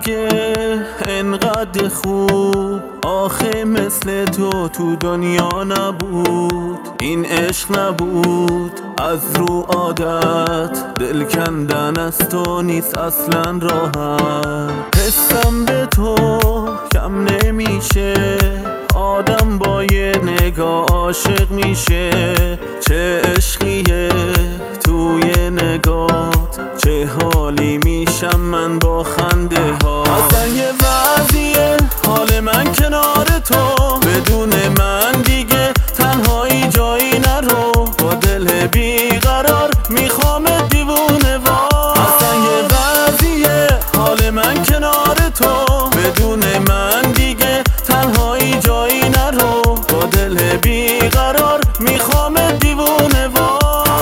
دیگه انقدر خوب آخه مثل تو دنیا نبود. این عشق نبود از رو عادت، دل کندن از تو نیست اصلا راحت. حسم به تو کم نمیشه، آدم با یه نگاه عاشق میشه. چه عشقیه توی نگات، چه حالی میشم من با خنده ها. اصلا یه وضعیه حال من کنار تو، بدون من دیگه تنهایی جایی نرو. با دل بیقرار میخوام دیوونه وار. اصلا یه وضعیه حال من کنار تو، بدون من دیگه تنهایی جایی نرو. با دل بیقرار میخوام دیوونه وار.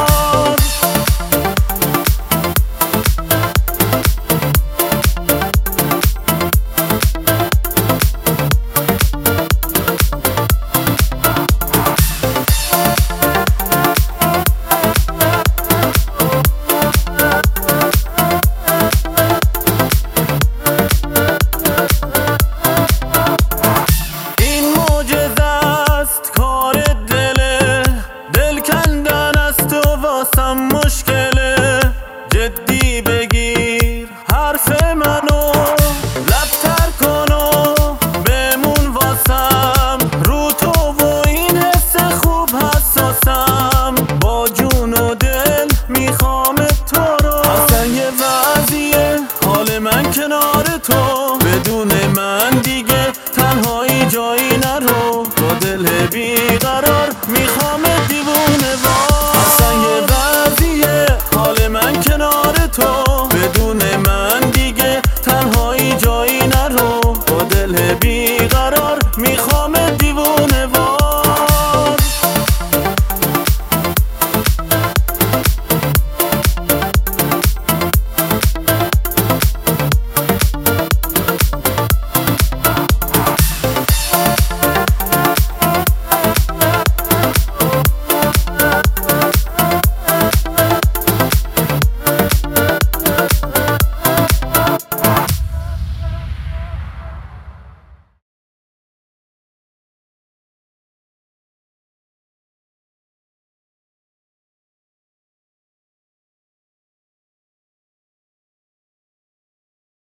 مشکله جدی بگیر حرف منو، لبتر کن و بمون واسم. رو تو و این حس خوب حساسم، با جون و دل میخوام تو رو. اصلا یه وضعیه حال من کنار تو، بدون من دیگه تنهایی جایی نرو. با دل بیقرار میخوام دیوونه وار. اصلا یه وضعیه حال من کنار تو، بدون من دیگه تنهایی جایی نرو. با دل بیقرار میخوام